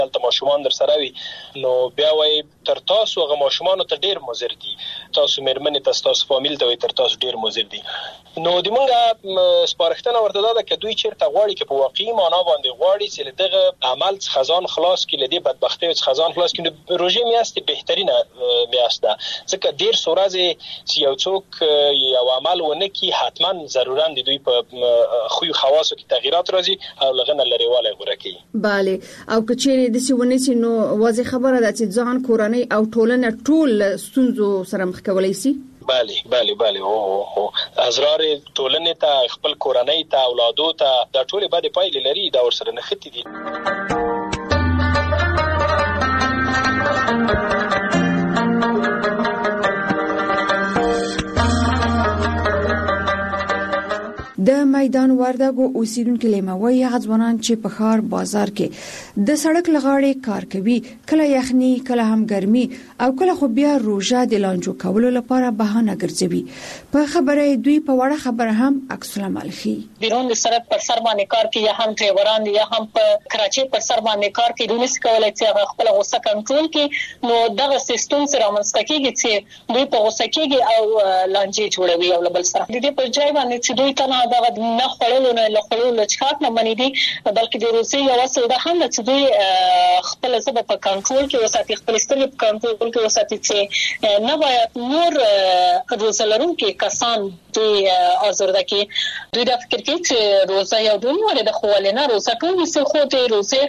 دلته ماشومان در سره وي نو بیا وایي تر تاسو هغه ماشومانو ته ډېر مضر دي، تاسو مېرمنې ته ستاسو فامیل ته وایي تر تاسو ډېر مضر دي. نو د موږ سپارښتنه ورته دا ده که دوی چېرته غواړي چې په واقعي معنا باندې غواړي چې له دغه عمل څخه ځان خلاص کړي، له دې بدبختیو څخه ځان خلاص کړي، نو روژې میاشت بهترینه میاشت ده. ځکه ډېر څو ورځې چې یو څوک یو عمل ونه کړي حتما ضرورا د دوی په خوی خواصو کې تغییرات راځي او له هغه نه لرېوالی غوره کوي. بله، او که چېرې داسې ونه شي نو واضح خبره ده چې ځان، کورنۍ او ټولنه ټول ستونزو سره مخ کولی شي. بله او ازرار ټولنې ته، خپل کورنۍ ته، اولادو ته دا ټول بدې پایلې لري، دا ورسره نښتي دي. د میدان وردګو اوسیدونکو لیموي هغه ځوانان چې په ښار بازار کې د سړک لغاړې کار کوي، کله یخني کله هم ګرمي او کله خو بیا روژه د لانجو کولو لپاره بهانه ګرځوي. په خبره دوی په وړه خبره هم عکس العمل ښيي. بیرون د سړک پر سر باندې کار کوي، یا هم ډرایوران یا هم په کراچۍ پر سر باندې کار کوي، دوی نشي کولای چې خپل غوسه کنټرول کړي. نو دغه سیستم سره رامنځته کیږي چې دوی په غوسه کېږي او لانجې جوړوي او بل سره د دې په ځای باندې چې دوی ته دغه نه خړلو نه لخړلو چاک نه باندې دي، بلکې د روسي یو اصل ده هم چې دوی خپل ځبه په کنټرول کې وساتي، خپل سترګې په کنټرول کې وساتي چې نه باید نور روزلرونکي کسان دوی آزرده کې دوی د فکر کې چې روزه یو ډول د خوالنه روزه ټول څه خو د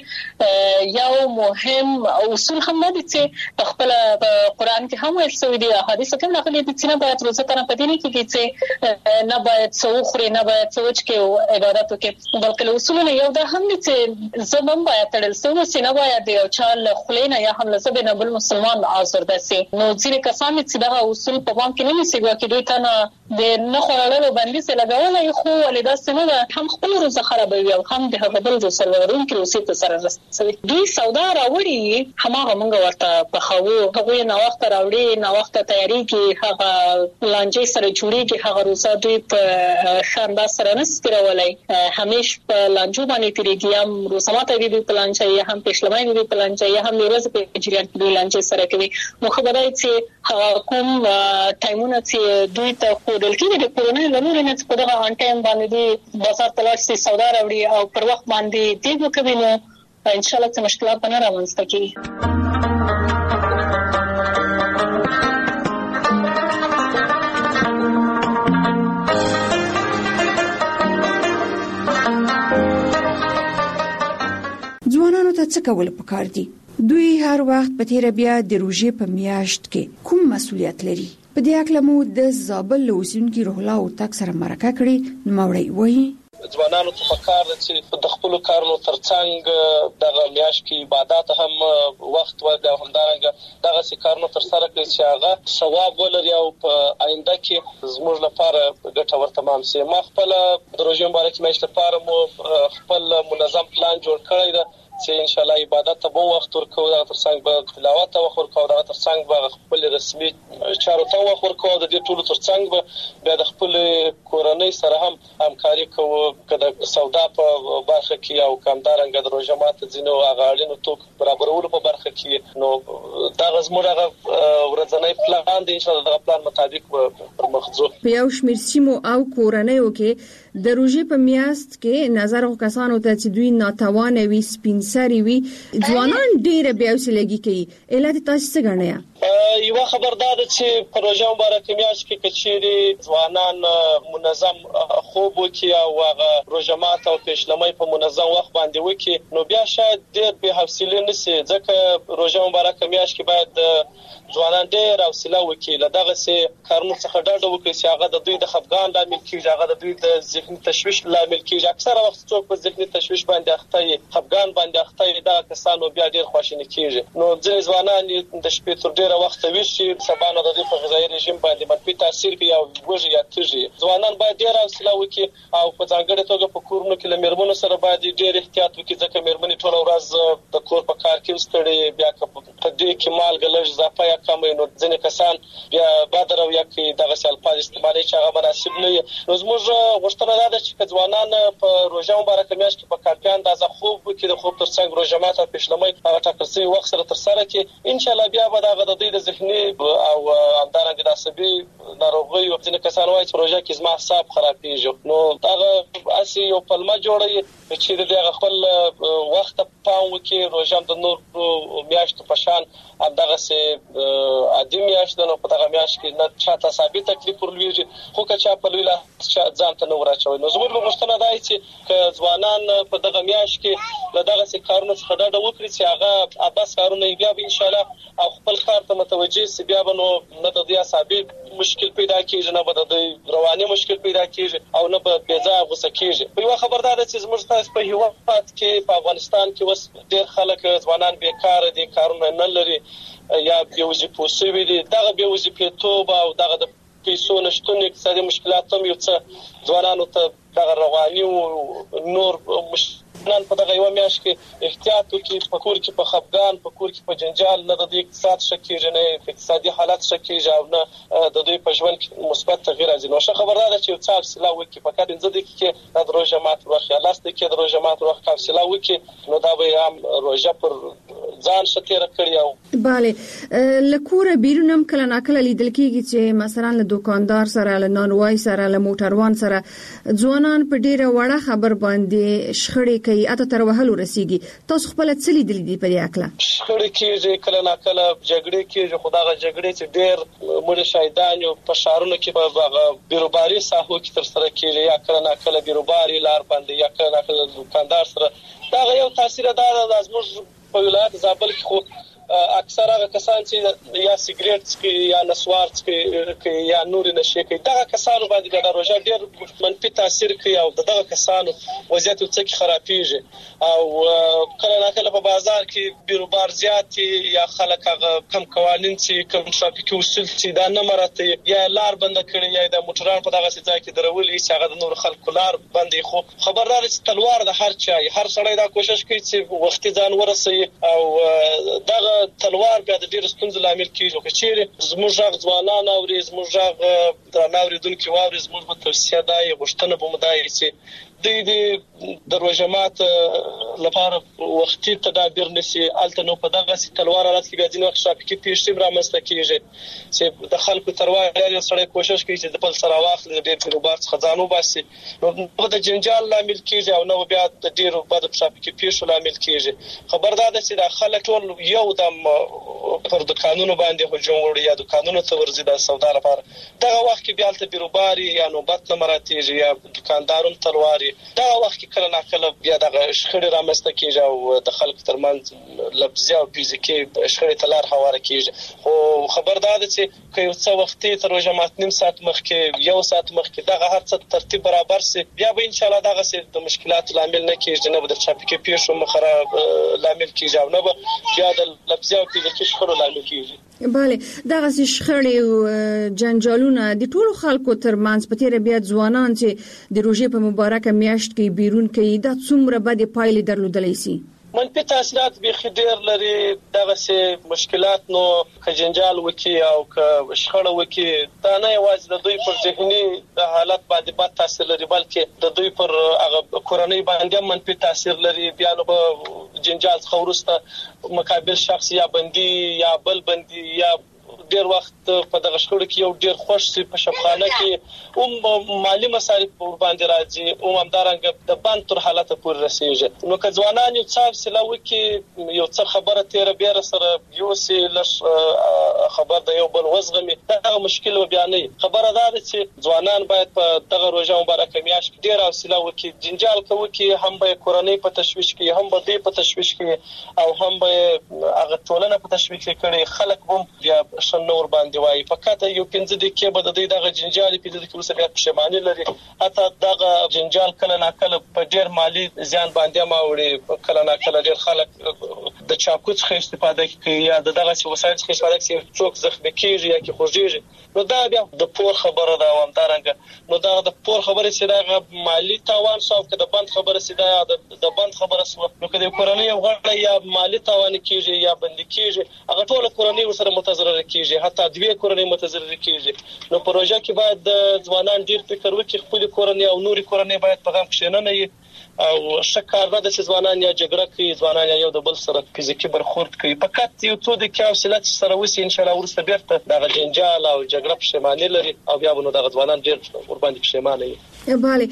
روزه یو مهم اصول هم نه دي چې خپل قرآن کې هم ویل شوی دی، حدیث کې هم راغلي دي چې نه باید روزه کنه پدې نه کې چې نه باید څوخري، نه باید سوچ کې عبادت وکړي، بلکې اصولونه یو ده هم چې زبم باید تړل سوی نه باید یو چال خلینا یا هم لزبه نه بل مسلمان آزرده سي. نو ځینې کسان چې دغه اصول په پام کې نه نیسي چې دوی ته د نه خورلو بندیز لګولای، خو ولدا سنه هم خپل روزه خرابوي او هم د هغه بل روزلرون کې روسي ته سره رسوي. دوی سودا راوړي، هماغه موږ ورته په خو هغه نه وخت راوړي، نه وخت تیاری کې هغه لانجې سره جوړيږي، هغه روزه دوی په شاندار سره نسترولای، همیش په لانجو باندې تیریږي، هم روزمات دی په لانجه یا هم پښلمای دی په لانجه یا هم ورځ په جریان کې لانجه سره کوي. نو خبره چې کوم ټایمونه چې دوی ته دلته د کورونو لمر نه په دغه ان ټایم باندې دی بازار تلاش سي سودا راوړي او پر وخت باندې دی کوي، نو ان شاء الله چې مشکلات نه راوځي کی. ځوانانو ته څه کول پکار دي؟ دوی هر وخت په تیر بیا د روژې په میاشت کې کوم مسؤلیت لري؟ په دې اړه مو د زابل اوسیدونکو روح الله او تک سره مرکه کړې، نوموړی وایي ځوانانو ته پکار دي چې د خپل کارونو ترڅنګ دغه میاشت کې عبادت هم وخت ورکړي او همدارنګه دغه کارونو تر سره کړي چې هغه ثواب ولري او په آینده کې زموږ لپاره ګټور تمام شي. ما خپل د روژې مبارکې میاشت لپاره مو خپل منظم پلان جوړ کړی دی چې ان شاء الله عبادت ته به وخت ورکو، دا ترڅنګ به تلاوت ته وخت ورکو، دا ترڅنګ به خپل رسمي چارو ته وخت ورکو، د دې ټولو ترڅنګ به بیا د خپل کورنۍ سره هم همکاري کوو، کله سودا په برخه کې او کمدارنګ د روژه ماته ځینو هغه اړینو توکو برابرولو په برخه کې. نو دا زموږ هغه ورځنی پلان دی، ان شاء الله دغه پلان مطابق پر مخ ځو. په یو شمېر سیمو او کورنیو کې د روژې په میاشت کې نظر کسانو ته چې دوی ناتوانه وي، سپینسري وي، ځوانان ډېر بیا وسلګي کوي. علت تاسو څه ګڼئ؟ یو خبردار چې په روژه مبارکه میاشت کې کچېری ځوانان منظم خوب وکړي او هغه روژه ماته او پښلمۍ په منظم وخت باندې وکړي، نو بیا شاید ډېر به حوصله نشي، ځکه روژه مبارکه میاشت کې باید ځوانان ډېر حوصله وکړي، له دغه څه کارونو څخه ډډه وکړي چې هغه د دوی د خفګان لامل کېږي، هغه د دوی د ذهني تشویش لامل کېږي. اکثره وخت څوک په ذهني تشویش باندې اخته وي، خفګان باندې اخته وي، دا کسانو بیا ډېر خواشیني کېږي. نو ځینې ځوانان د شپې تر ډېره وخت ویشي، سبا نه د دې په غذایي رژیم باندې منفي تاثیر کوي او وږي یا تږي. ځوانان باید ډېر حوصله وکړي او په ځانګړې توګه په کورونو کې له مېرمنو سره باید ډېر احتیاط وکړي، ځکه مېرمنې ټوله ورځ د کور په کار کې ستړي، بیا په دې کې مالګه لږ اضافه یا کم نو ځینې کسان بیا بادر او یا کې دغه الفاظ استعمالي چې هغه مناسب نه وي. نو زموږ غوښتنه ده چې ځوانان په روژه مبارکه میاشت کې په کافي اندازه خوب وکړي، د خوب ترڅنګ روژه ماته او پېشلمۍ هغه ټاکل شوي وخت سره ترسره کړي. ان شاء الله بیا به دغه د دوی د ذهني او همدارنګه د عصبي ناروغیو ځینې کسان وایي چې روژه کې زما اعصاب خرابېږي، نو دغه اسی یو پلمه جوړوي چې دغه خپل وخت پام وکړي. روژه د نور میاشتو په شان همدغه سه عادي میاشت ده، نو په دغه میاشت کې نه چاته ثابت تکلیف ورلويږي، خو که چا په لوی لاس ځان ته نه ورچوي. نو زموږ غوښتنه ده چې ځوانان په دغه میاشت کې له دغه کارونو څخه ډډه وکړي چې هغه اباس کارونه بیا به ان شاء الله او خپل کار ته متوجه سي، بیا به نو نه د دې عصبي مشکل پیدا کیږي، نه به د رواني مشکل پیدا کیږي او نه به بېځایه غوسه کیږي. په یو خبردار ده چې زموږ تاسو په هیواد کې په افغانستان کې وس ډېر خلک ځوانان بیکاره دي، کارونه نه لري یا بې وظیفو شوي دي. دغه بې وظیفېتوب او دغه د پیسو نشتون اقتصادي مشکلات هم یو څه ځوانانو ته دغه رواني او نور نن په دغه یو میاشت کې احتیاط وکړي، په کور کې په خفګان، په کور کې په جنجال نه د اقتصاد شکیږي، نه اقتصادي حالت شکیږي او نه د دوی په ژوند کې مثبت تغییر راځي. نو ښه خبره ده چې یو څه حوصله وکړي، فقط 15 دقیقې د روژه مات وخت یا 10 دقیقې د روژه مات وخت حوصله وکړي، نو دا به هم روژه پر ځان شتیره کړی. او bale لکوره بیرونم کله ناکله لیدل کیږي چې مثلا له دکاندار سره، له نانوای سره، له موټروان سره ځوانان په ډیره وړه خبر باندې شخړې کوي، اته تر وهلو رسیږي. تاسو خپل څه لیدل دي په دې اړه؟ شخړې کېږي، کله ناکله جګړې کېږي، خو دا جګړې چې ډېر مړ شهیدان یو په شهرونو کې په بیروباري ساحو کې تر سره کېږي، یا کله ناکله بیروباري لار باندې، یا کله ناکله دکاندار سره. دا یو تاثیر ده د زموږ په ولایت زابل کې. خو اکثر هغه کسان چې یا سیګریټ څکي یا نسوار څکي یا نور نشي کوي، دا کسانو باندې د روژه ډېر منفي تاثیر کوي او دغه کسانو وضعیت څخه خرابېږي. او کله ناکله په بازار کې بیروبار زیات یا خلک هغه کم قوانين چې کم ټرافیکي اصول چې دا نه مراته یا لار بند کړي یا د موټران په دغه ځای کې درولې چې هغه د نور خلکو لار بندي. خو خبردار چې تلوار د هر چا هر سړی دا کوشش کوي چې وختي ځان ورسوي او دغه تلوار بیا د ډېر ستونزو لامل کیږي. چې چیرې زموږ ځوانان او زموږ د ناوریدونکو واوري زموږ په توصیه دای غوښتنه به مدای چې د روژه مات لپاره وختي تدابیر نشي الته نو په دغه تلوار حالت کې بیا ځینې وخت ټرافیکي پیښې رامنځته کیږي چې د خلکو تروار یې سره کوشش کوي چې د بل سره واخلي د ډېر بیروبار څخه ځانو باسي، نو د جنجال لامل کیږي او نو بیا د ډېرو بد ټرافیکي پیښو لامل کیږي. خبردار ده چې د خلک ټول یو دم پر د قانونو باندې هجوم وړي یا د قانونو ته ورزي د سودا لپاره. دغه وخت کې بیا ته بیروباري یا نوبت نه مراتیږي یا دکاندارون تلواري. دا وخت کې کله ناکله بیا د شخړې رامنځته کیږي او د خلکو ترمنځ لفظي او فزیکي شخړې ته لار هواره کیږي. خو خبردار ده چې که یو څه وختي تر روژه مات نیم ساعت مخکې یو ساعت مخکې دغه هر څه ترتیب برابر سي، بیا به ان شاء الله دغه سي د مشکلاتو لامل نه کیږي، نه به د ټرافیکي پیښو مخره لامل کیږي او نه به بیا د لفظي او فزیکي شخړو لامل کیږي. bale دغه شخړې او جنجالونه د ټولو خلکو ترمنځ په تیر بیا ځوانان چې د روژې په مبارکه میاشت کې بیرون کوي دا څومره بد پایلې درلودلی سي؟ منفي تاثیرات به خډیر لري. دغه سه مشکلات نو که جنجال وکي او که شخړه وکي دا نه یوازې د دوی پر ذهني حالت باندې بد تاثیر لري بلکې د دوی پر هغه کورنۍ باندې منفي تاثیر لري. بیا نو جنجال څخه ورسته مقابل شخص یا بندي یا بل بندي یا ډیر وخت په دغه شخړو کې یو ډیر خوش سي په شپخانه کې مالی مصارف ور باندې راځي او همدارنګه د بند تر حالت پورې رسیږي. نو که ځوانان یو څه سلاوي کې یو څه خبره تیر بیر سره یو سي لش خبر د یو بل وزغمي دا مشکل و بیانې. خبره ده چې ځوانان باید په دغه روژه مبارکه میاشت ډیر حوصله وکړي، جنجال کوي کې هم به کورنۍ په تشویش کې هم به دې په تشویش کې او هم به هغه ټولنه په تشویش کې کړي. خلک هم بیا نور باندې وایي فقط یو 15 دقیقې به د دې دغه جنجال په دې کې وسه بیا پښیماني لري. حتی دغه جنجال کله ناکله په ډیر مالی زیان باندې ماوړي، کله ناکله ډیر خلک د چاقو څخه استفاده کوي یا دغه وسایل څخه استفاده کوي څوک زخمي کیږي یا کې خوږیږي نو دا بیا د پور خبره ده او همدارنګه نو دا د پور خبره چې دا مالی تاوان سو او د بند خبره چې دا د بند خبره سو نو کله کورنۍ یو غړ یا مالی تاوان کیږي یا بند کیږي هغه ټول کورنۍ سره متضرر کیږي حتی دوی کورنۍ متضرر کیږي نو پروژه کې باید د ځوانان ډیر فکر وکړي خپل کورنۍ او نوري کورنۍ باید په غم کې نه وي او شکار نه د ځوانان یا جګړه کوي ځوانان یو د بل سره فزیکی برخورد کوي فقط یو څو د کاوسلات سره وسی ان شاء الله ورسته بیرته د جنجال او جګړه پښیماني لري او بیا به نو د ځوانان ډیر قرباني پښیمانه وي bale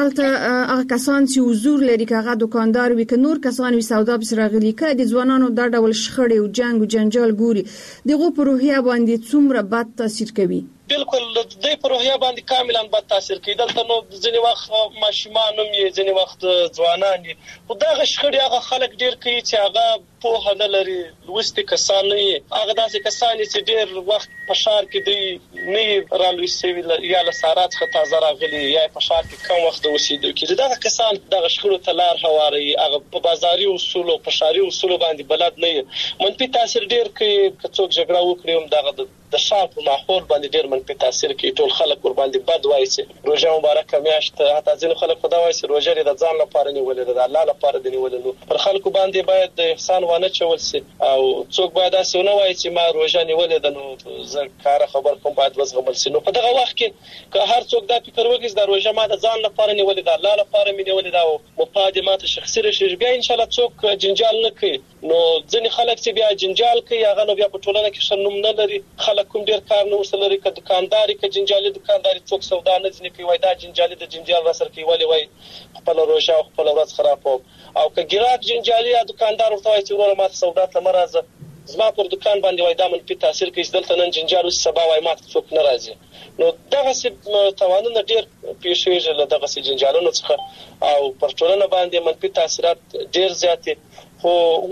هغه کسان چې حضور لري هغه دکاندار وي ک نور کسان وي سودا بسره غلي ک د ځوانانو د ډول شخړې او جنگ او جنجال ګوري دغه په روحیه باندې څومره بد تاثیر کوي بالکل د پروژه باندې کاملا بد تاثیر کوي دلته نو ځینې وخت ماشومان هم یې ځینې وخت ځوانان دي خو دا شخړې هغه خلک ډیر کوي چې هغه په نه لري لوستي کسان نه هغه داسې کسان چې ډیر وخت په شهر کې دی نه رالوي سوي یا له سارات څخه تازه راغلي یا په شهر کې کم وخت اوسېدو کې دا کسان د شخړو تلار هواري هغه په بازاري اصول او په شهري اصول باندې بلد نه منفي تاثیر ډیر کوي که څوک جګړه وکړي هم دغه د شار په ماحول باندې ډیر منفي تاثیر کوي ټول خلک ور باندې بد وایي چې روزه مبارکه میاشت حتی ځینې خلک خدای وایي چې روزه د ځان لپاره نیولې ده د الله لپاره دی نیولې نو پر خلکو باندې باید د احسان ونه چول سي او څوک باید تاسو نه وایي چې ما روزه نیولې ده نو زه کار خبر کوم باید وزغمل سي نو په دغه وخت کې که هر څوک دا فکر وکړي د روزه ما د ځان لپاره نیولې ده الله لپاره مې نیولې ده او مفادمات شخصي رشي بیا ان شاء الله څوک جنجال نه کوي نو ځینې خلک چې بیا جنجال کوي هغه نو بیا په ټولنه کې شنوم نه لري خلک کوم ډیر کار نه وسلري ک دکانداري ک جنجالي دکانداري څوک سودا نه ځنی کوي وای دا جنجالي د جنجال را سره کوي وای خپل روزه او خپل ورځ خراب او ک ګراک جنجالي یا دکاندار ورته وای چې ورور ما سودا ته مرزه زما پر دکان باندې وای دا منفي تاثیر کوي دلته نن جنجال سبا وای ما څوک ناراضي نو دغه څه توانونه ډیر پیښیږي له دغه څه جنجالونو څخه او پر ټولنه باندې منفي تاثیرات ډیر زیات خو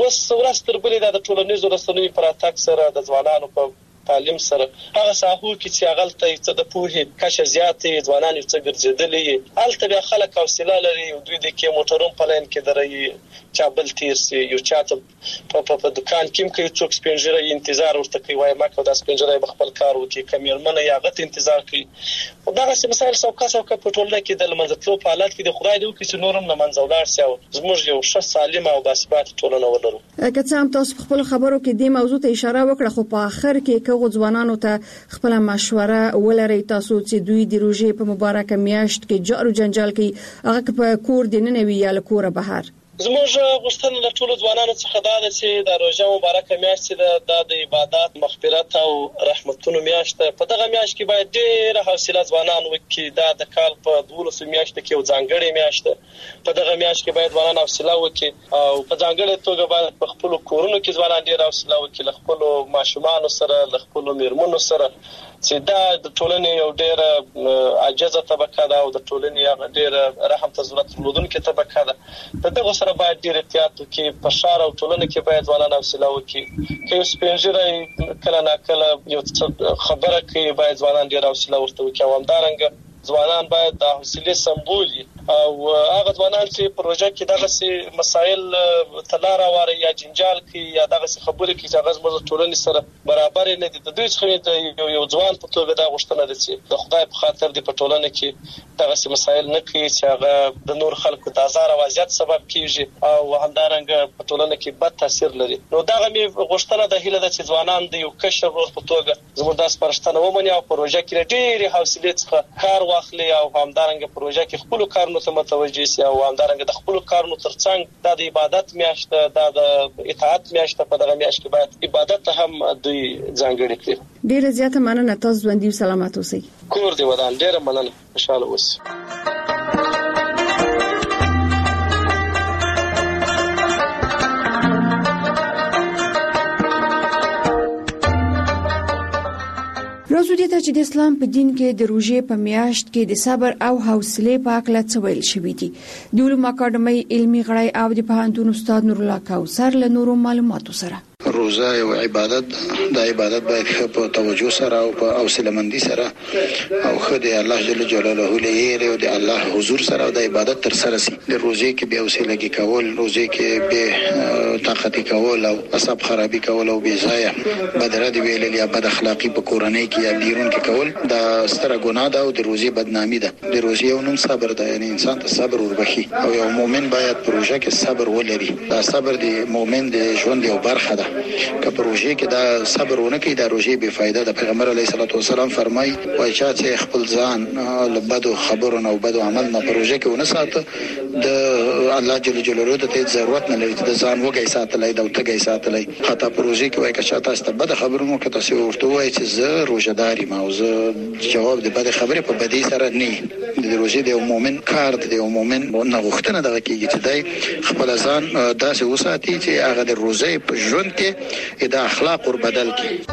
ورستر بلې د ټولنیزو رسنیو پر اتاک سره د ځوانانو په تعلیم سره هغه ساحو کې چې هغه ته څه د پوهې کچه زیاتې ځوانان څه ګرځېدلې الته بیا خلک حوصله لري او دوی د کې موټرون په لین کې درې چابل تیر سي یو چاته په دکان کې کوي څوک سپینجره انتظار ورته کوي وای ما کو د سپینجره بخپل کار وکي کمیرمنه یا غت انتظار کوي او دا څه مسایل څوک په ټولنه کې د لمنځتلو په حالت کې د خدای دی چې نورم نه منځولار سي او زموږ یو ښه سالم او باثبات ټولنه ولرو که څه هم تاسو خپل خبرو کې د موضوع ته اشاره وکړه خو په اخر کې ځوانانو ته خپل مشوره ولري تاسو چې دوی د روزي په مبارکه میاشت کې جار او جنجال کې هغه په کور دي نه وی یا له کوره بهر زموږ غوښتنه له ټولو ځوانانو څخه دا ده چې د روزه مبارکه میاشت د عبادت مغفرت او رحمتونو میاشت په دغه میاشت کې باید ډېر حوصله ځوانان وکړي دا د کال په 12 میاشت کې یو ځانګړې میاشت په دغه میاشت کې باید ځوانان حوصله وکړي او په ځانګړې توګه باید په خپل کورونو کې ځوانان ډېر حوصله وکړي خپل ماشومان سره خپل میرمنو سره چې دا د ټولنې یو ډېر عاجزه طبقه ده او د ټولنې هغه ډېر رحم ته ضرورت لرونکې طبقه ده دغه سره باید ډېر احتیاط وکړي په ښار او ټولنه کې باید ځوانان حوصله وکړي که یو سپینجره کله ناکله یو خبره کوي باید ځوانان ډېر حوصله ورته وکړي او همدارنګه ځوانان باید د حوصله سمبول او هغه ځوانان چې پروژه کې دغه سي مسایل تلار واره یا جنجال کې یا دغه خبرې کې چې هغه زموږ ټولنې سره برابر نه دي د دوی څخه یو ځوان په توګه دا غوښتنه ده چې د خدای په خاطر د پټولنه کې دغه سي مسایل نه کوي چې هغه د نور خلکو د آزار او اذیت سبب کیږي او همدارنګه پټولنه کې بد تاثیر لري نو دغه می غوښتنه ده هله د ځوانان د یو کشر روز په توګه زموږ د سپارښتنه ومني او پروژه کې ډېری حوصله څخه کار واخلي او همدارنګه پروژه کې خپل کارونه ته متوجي سي او همدارنګه د خپل کارونو ترڅنګ د عبادت میاشت د اطاعت میاشت په دغه میاشت کې باید عبادت هم دوی ځانګړي کړي ډیره زیاته مننه تاسو ژوندۍ او سلامت اوسئ کور دی ودان ډیره مننه خوشاله اوسئ راځو دې ته چې د اسلام په دین کې د روزې په میاشت کې د صبر او حوصله په اړه څه ویل شوی دي د علوم اکاډمي علمي غړی او د پوهنتون استاد نور الله کوثر له نورو معلوماتو سره روزه او عبادت د عبادت باید په توجه سره او په حوصله مندي سره او خدای الله جل جلاله لري او د الله حضور سره د عبادت تر سره سي د روزه کې به حوصله کې کول روزه کې به طاقتي کول او اعصاب خرابي کول او بې ځایه بدرد ویل یا بد اخلاقی په کورنۍ کې یا بیرون کې کول دا ستره ګناه ده او د روزي بدنامي ده. د روزي یو نوم صبر ده، یعنی انسان ته صبر وربخي او یو مؤمن باید پروژه کې صبر ولري. دا صبر د مؤمن د ژوند یو برخه ده. که پروژه کې دا صبر ونه کوي دا روزي بے فایده ده. پیغمبر علیه الصلاه والسلام فرمایي وای چې خپل ځان له بدو خبرونو او بدو عمل نه پروژه کې ونه ساته د الله جل جلاله ته ضرورت نه لري د ځان وګي ساتلای دا وتګي ساتلای. حتی پروژه کې وای که شاته است بد خبرونو کې تاسو ورته وای چې زه روزداري ما او زه جواب د بد خبره په بدی سره نه. د روزي د مؤمن کار د مؤمن نه غوښتنه دغه کیږي چې دای خپل ځان داسې وساتي چې هغه د روزي په ژوند کې د اخلاق ور بدل کړي.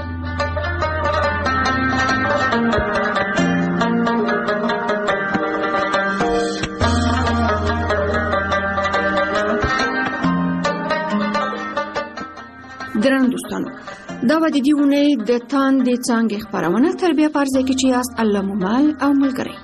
درنو دوستانو دا و د دې ونې د تاندې څانګې خپرونه تر بیا فرض کې چې یاست الله ممال او ملګری.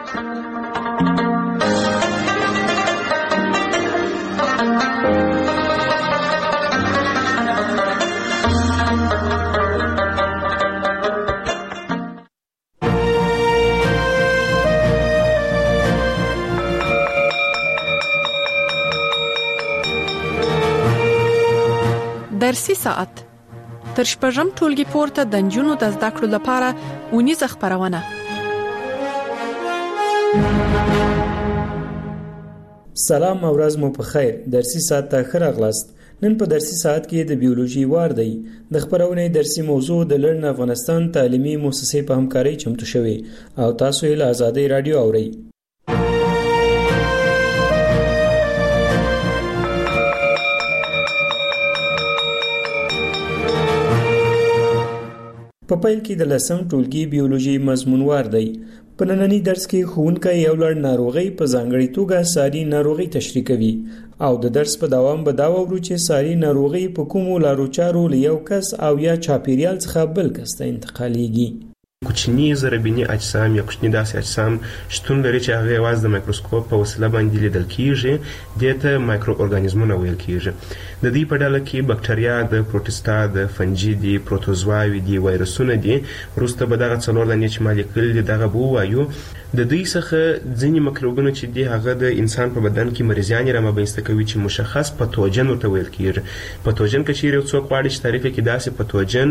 درسي ساعت تر شپږم ټولګي پورته د نجونو د زده کړو لپاره ونیزه خپرونه. سلام او ورځ مو په خیر. درسي ساعت ته ښه راغلاست. نن په درسي ساعت کې د بیولوژي وار دی. د خپرونې درسي موضوع د لړن افغانستان تعلیمي مؤسسې په همکارۍ چمتو شوی او تاسو یې له آزادۍ رادیو اورئ. په پیل کې د لسم ټولګي بیولوژي مضمونوار دی. په نننی درس کې ښوونکی یو لړ ناروغۍ په ځانګړې توګه ساري ناروغۍ تشریح کوي او د درس په دوام به دا وورو چې ساري ناروغۍ په کومو لارو چارو له یو کس او یا چاپیریال څخه بل کس ته انتقالیږي. کوچني ضربیني اجسام یا کوچني داسې اجسام شتون لري چې هغه یوازې د مایکروسکوپ په وسیله باندې لیدل کیږي. دته مایکرو ارګانیزمونه ویل کیږي. د دې په ډله کې بکټریا، د پروټستا، د فنجي دي، پروتوزواوي دي، وایرسونه دي. وروسته به دغه څلور دانې چې مالیکول دي دغه به ووایو. د دوی څخه ځینې مکروبونه چې دي هغه د انسان په بدن کې مریضیانې رامنځته کوي چې مشخص پاتوجن ورته ویل کیږي. پاتوجن که چیرې یو څوک غواړي چې تعریف کړي داسې پاتوجن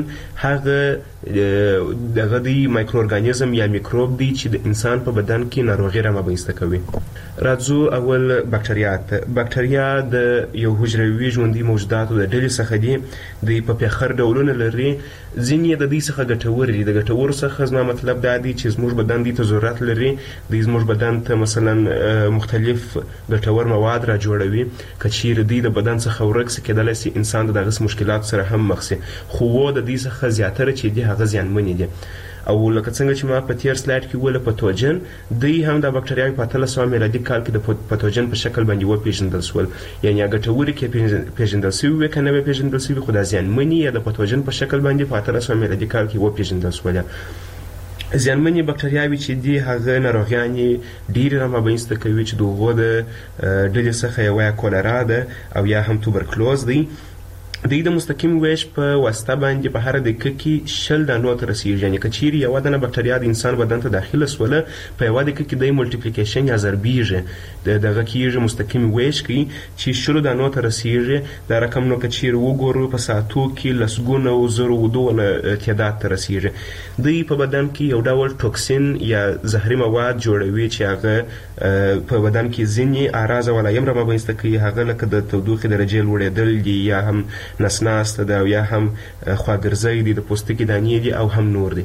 هغه دغه دی مایکرو ارګانیزم یا میکروب دی چې د انسان په بدن کې ناروغي رامنځته کوي. راځو اول بکټریا ته. بکټریا د یو حجروي ژوندي موجوداتو د ډلې څخه دي. د په پیخر ډولونه لري. ځینې د دې څخه ګټور دي. د ګټور څخه زما مطلب دا دی چې زموږ بدن دې ته ضرورت لري. د زموږ بدن ته مثلا مختلف ګټور مواد را جوړوي. که چیرې دوی د بدن څخه ورک سي کېدلی سي انسان د دغه مشکلات سره هم مخ سي. خو د دې څخه زیاتره چې دي هغه زیانمنې دي. او لکه څنګه چې ما په تیر سلاید کې ویل پاتوجن دوی هم د بکټریاوي په 1300 میلادي کال کې د پاتوجن په شکل باندې وپېژندل شول. یعنی ګټوري کې پیژندل شوي که نه پیژندل شوي خو د زیانمنې یا د پاتوجن په شکل باندې په 1300 میلادي کال کې وپېژندل شول. زیانمنې بکټریاوي چې دي هغه ناروغیانې ډېرې رامنځته کوي چې د هغو د ډلې څخه یوه کولرا ده او یا هم توبرکلوز دی. دوی د مستقیم ویش په واسطه باندې په هر دقیقه کې 10 دانو ته رسیږي. یعنې که چیرې یوه دانه بکټریا د انسان بدن ته داخله سوله په یوه دقیقه کې د ملټیپلیکیشن یا ضربیږي دغه کېږي مستقیم ویش کوي چې 10 دانو ته رسیږي. دا رقم نو که چیرې وګورو په ساعتو کې لسګونه او زرو ودونه تعداد ته رسیږي. دوی په بدن کې یو ډول ټوکسین یا زهري مواد جوړوي چې هغه په بدن کې ځینې اعراض او علایم رامنځته کوي. هغه لکه د تودوخې درجې لوړېدل دي یا هم نسناسته ده او یا هم خواګرځی دي، د پوستکي دانې دي او هم نور دي.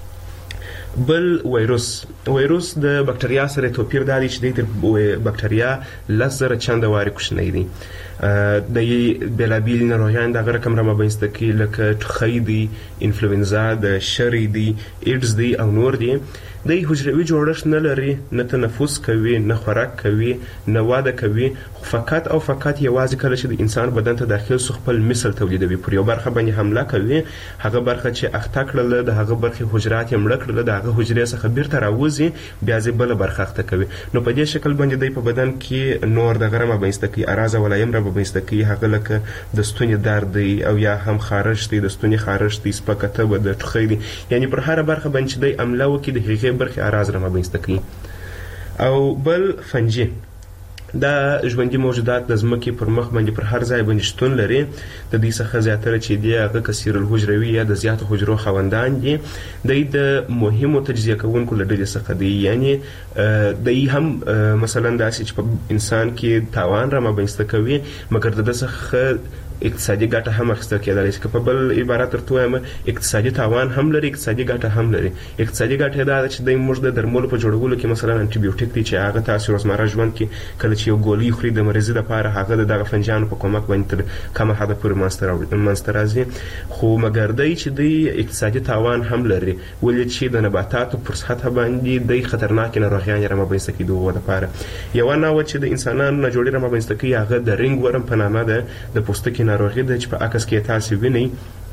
بل ویروس د بکټریا سره توپیر دا دی چې د بکټریا 10,000 چنده وارې کوچنی دي. د بېلابېلې ناروغیانې دغه رقم رامنځته کوي لکه ټوخی دی، انفلوئنزا ده، شری دی، ایډز دی او نور دي. د حجروي جوړښت نه لري، نه تنفس کوي، نه خوراک کوي، نه واده کوي. خو فقط او فقط یوازې کله چې د انسان بدن ته داخل سو خپل مثل تولیدوي، پر یو برخه باندې حمله کوي. هغه برخه چې اخته کړله د هغه برخې حجرات یې مړه کړله د هغه حجرې څخه بیرته راوځي بیا ځي بل برخه کوي. نو په دې شکل باندې د په بدن کې نور د غرمه بنسته کې اراز ولایم را بنسته کې هغه لکه د ستوني درد دی او یا هم خارش دی، د ستوني خارش دی، سپکته به د ټخی دی، یعنی پر هر برخه باندې د عمله وکي د هغې برخه اراز را بنسته کې. او بل فنجي دا ژوندي موجودات د ځمکې پر مخ باندې پر هر ځای باندې شتون لري. د دې څخه زیاتره چې دی هغه کثیر الحجروي یا د زیاتو حجرو خاوندان دي. د مهمو تجزیه کوونکو له ډلې څخه دي، یعنی دی هم مثلا داسې چې په انسان کې تاوان را مبنسته کوي مګر د څخه اقتصادي ګټه هم اخیستل کېدلی شي. که په بل عبارت درته وایم اقتصادي تاوان هم لري، اقتصادي ګټه هم لري. اقتصادي ګټه دا ده چې دی موږ د درملو په جوړولو کې مثلا انټي بیوټیک دی چې هغه تاسو روزمره ژوند کې کله چې یو ګولۍ خوري د مریضۍ لپاره هغه د دغه فنجانو په کومک باندې تر کمه حده پورې منځته راځي. خو مګر دی چې دی اقتصادي تاوان هم لري، ولې چې د نباتاتو پر سطحه باندې دی خطرناکې ناروغیانې رامنځته کېدو هغو لپاره. یوه نوعه چې د انسانانو نه جوړې رامنځته کوي هغه د رنګ ورم په نامه ده، د پوستکي ناروغي ده چې په عکس کې تاسو وینئ.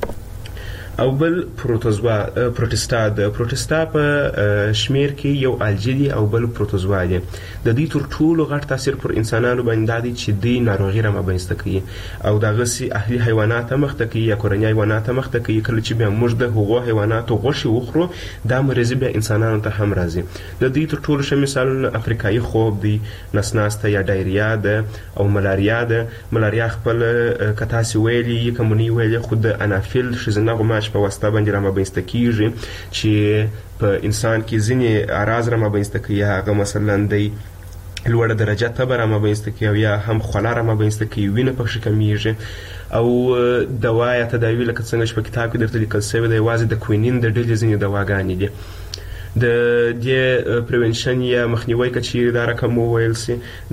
او بل پروټستا د پروټستا په شمیر کې یو الجی دی او بل پروتوزوا دی. د دې تر ټولو غټ تاثیر پر انسانانو باندې دی چې دی ناروغي را مبنسته کوي او دغه سي اهلي حیوانات مخته کوي یا کورنۍ حیوانات مخته کوي. کله چې بیا موږ د هغو حیواناتو غوښې وخورو دا مرضی بیا انسانانو ته هم راځي. د دې تر ټولو ښه مثالونه افریقایي خوب دی، نسناسته یا ډایریا ده او ملاریا ده. ملاریا خپل که تاسې ویلي کمونی ویلي خو د انافیل ښځینه غوماش په واسطه باندې را مبنسته کیږي چې په انسان کې ځینې اعراض را مبنسته کوي. هغه مثلا دی لوړه درجه تبه را مبنسته کوي او یا هم خوله را مبنسته کوي، وینه پکښې کمیږي. او دوا یا تداوي لکه څنګه چې په کتاب کې درته لیکل شوی دی یوازې د کوینین د ډلې ځینې دواګانې دي. د دې پریونشن یا مخنیوي که چیرې دا رقم وویل سي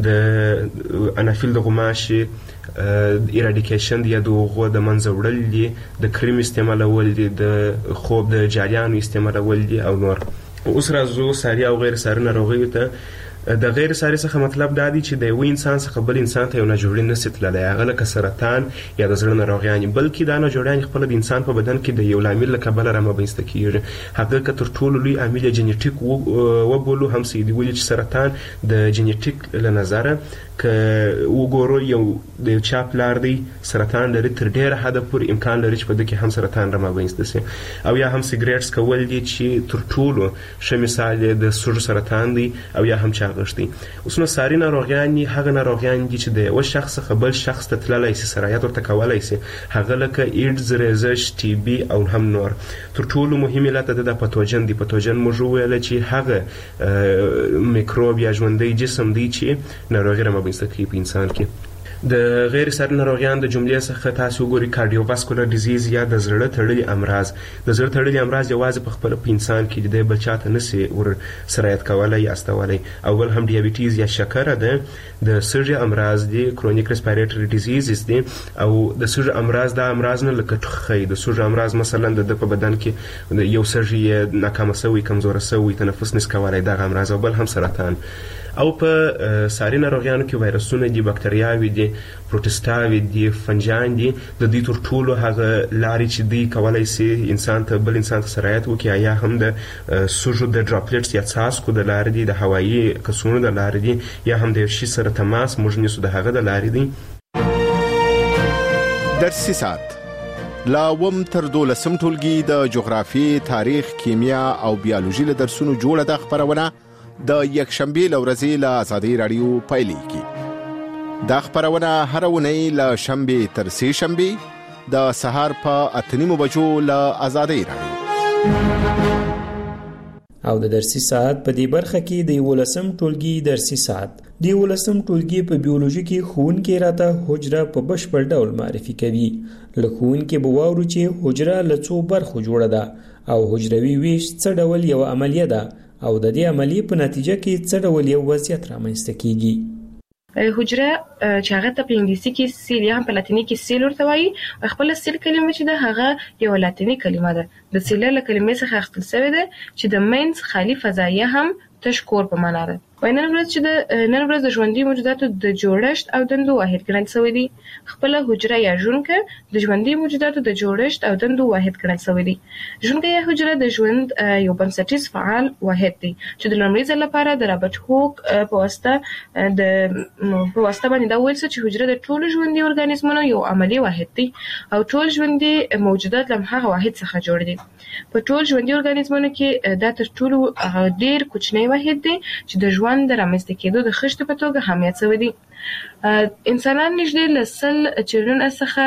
د انافیل د غوماشې ایراډیکیشن دی یا د هغو د منځه وړل دي، د کریم استعمالول دي، د خوب د جاریانو استعمالول دي او نور. اوس راځو ساري او غیر ساري ناروغیو ته. د غیر ساري څخه مطلب دا دی چې د یو انسان څخه بل انسان ته یو ناجوړي نشي تللی، هغه لکه سرطان یا د زړه ناروغیانې، بلکې دا ناجوړیانې خپله د انسان په بدن کې د یو لامل له کبله رامنځته کېږي. هغه که تر ټولو لوی عامل جنیټیک وبولو هم څه دي، ولې چې سرطان د جنیټیک له نظره که وګورو یو د یو چا پلار دی سرطان لري تر ډېره حده پورې امکان لري چې په ده کې هم سرطان رامنځته شي. او یا هم سیګریټس کول دي چې تر ټولو ښه مثال یې د سږو سرطان دی او یا هم چاغښت دی. اوس نو ساري ناروغیانې هغه ناروغیان دي چې د یوه شخص څخه بل شخص ته تللی سي، سرایت ورته کولی سي، هغه لکه ایډز، ریزش، ټي بي او هم نور. تر ټولو مهم علت د پاتوجن دی. پاتوجن موږ وویله چې هغه میکروب یا ژوندی جسم دی چې ناروغي رامنځته کوي په انسان کې. د غیر ساري ناروغیان د جملې څخه تاسو وګورئ کارډیوواسکولر ډیزیز یا د زړه تړلي امراض. د زړه تړلي امراض یوازې په خپله په انسان کې د بل چاته نسي ور سرایت کولی یا استولی. او بل هم ډیابیټیز یا شکره ده. د سږي امراض دي، کرونیک ریسپایریټري ډیزیزز دي. او د سږي امراض دا امراض نه لکه ټوخی، د سږي امراض مثلا د په بدن کې یو سږي یې ناکامه سوی، کمزوره سوی، تنفس نس کولی، دغه امراض. او بل هم سرطان. او په ساري ناروغیانو کې وایرسونه دي، بکتریاوې دي، پروټسټاوې دي، فنجان دي. د دې تر ټولو هغه لارې چې دوی کولی سي انسان ته بل انسان ته سرایت وکړي یا هم د سږو د ډراپلیټس یا څاڅکو د لارې دي، د هوایي کڅوړو د لارې دي، یا هم د یو شي سره تماس موږ نیسو د هغه د لارې دي. درسي ساعت لا وم تر 12 ټولګي د جغرافي، تاریخ، کیمیا او بیولوژي له درسونو جوړه ده خبرونه د یکشنبه لورځي له آزادۍ رادیو پایلیږي. دا خبرونه هر ونی له شنبه تر سه شنبه د سهار په 8:30 بجو له آزادۍ رادیو. او د درسي ساعت په دې برخه کې د 11م ټولګي درسي ساعت د 11م ټولګي په بیولوژي کې ښوونکی راته حجره په بشپړ ډول معرفي کوي. له ښوونکي به واورو چې حجره له څو برخو جوړه ده او حجروي ویش څه ډول یو عملیه ده او د دې عملیې په نتیجه کې څه ډول یو وضعیت رامنځته کیږي. حجره چې هغه ته په انګلیسي کې سیل یا هم په لاتیني کې سیل ورته وایي. خپل سیل کلمه چې ده هغه یو لاتیني کلمه ده. د سیل له کلمې څخه اخیستل شوې ده چې د مینس خالی فضایه هم تش کور په معنا ده. نن ورځ د ژوندي موجوداتو د جوړښت او دندو واحد ګڼل شوی دی. خپل حجره یا ژوندکه د ژوندي موجوداتو د جوړښت او دندو واحد ګڼل شوی دی. ژوندکه یا حجره د ژوند یو بنسټیز فعال واحد دی چې د لومړي ځل لپاره د رابرټ هوک په واسطه باندې دا ویل چې حجره د ټولو ژوندي ارګانیزمونو یو عملی واحد دی او ټول ژوندي موجودات له هغه واحد څخه جوړ دي. په ټول ژوندي ارګانیزمونو کې دا تر ټولو ډیر کوچنی واحد دی چې د ژوند د رامنځته کېدو د خښتې په توګه اهمیت شوی دی. انسانان نږدې له 100 چریلیونه څخه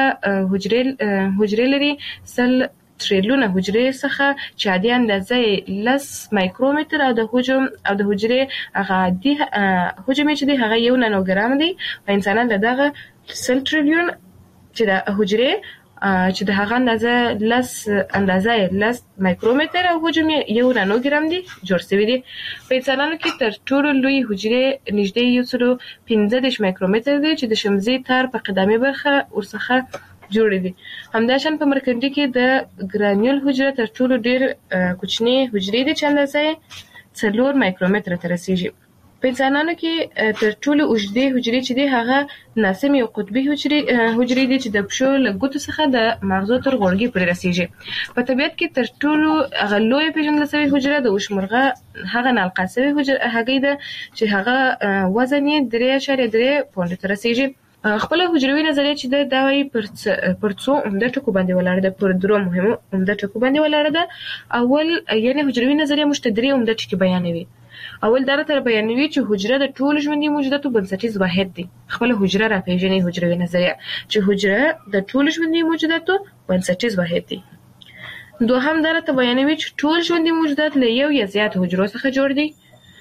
حجرې لري. 100 تریلیونه حجرې څخه چې عادي اندازه 10 مایکرومتر او د حجرې هغه عادي حجم چې دی هغه 1 نانوګرام دی. په انسانان له دغه 100 تریلیون چې د حجرې چې د هغه اندازه 10 مایکرومتر او حجم 1 نانوګرام دی جوړ شوی دی. په انسانانو کې تر ټولو لوی حجرې نږدې 115 مایکرومتر دی چې د شمزي تار په قدامي برخه ورڅخه جوړ دي. همداشان په مرکندي کې د ګرانیول حجره تر ټولو ډیر کوچنی حجرې دي چې اندازه 4 مایکرومتر ته رسیږي. په انسانانو کې تر ټولو اوږدې حجرې چې دي هغه ناسم یو قطبي حجرې دي چې د پښو له ګوتو څخه د مغزو تر غوړګي پورې رسیږي. په طبیعت کې تر ټولو هغه لوی پیژندل شوی حجره د وشمرغه هغه نالقه شوی هګۍ ده چې هغه وزن یې 3.3 پونډ ته رسیږي. خپل حجروي نظریه چې دا وايي پر څو عمده ټکو باندې ولاړه ده، پر درو مهمو عمده ټکو باندې ولاړه ده. اول یعنی حجروي نظریه موږ ته درې عمده ټکي بیانوي. اول دا تر بیانوي چې حجره د ټولو ژوندي موجوداتو بنسټیز واحد دی. خپل حجره را پیژني حجروي نظریه چې حجره د ټولو ژوندي موجوداتو بنسټیز واحد دی. دوهم دا تر بیانوي چې ټول ژوندي موجودات له یو یا زیات حجرو څخه جوړ دي.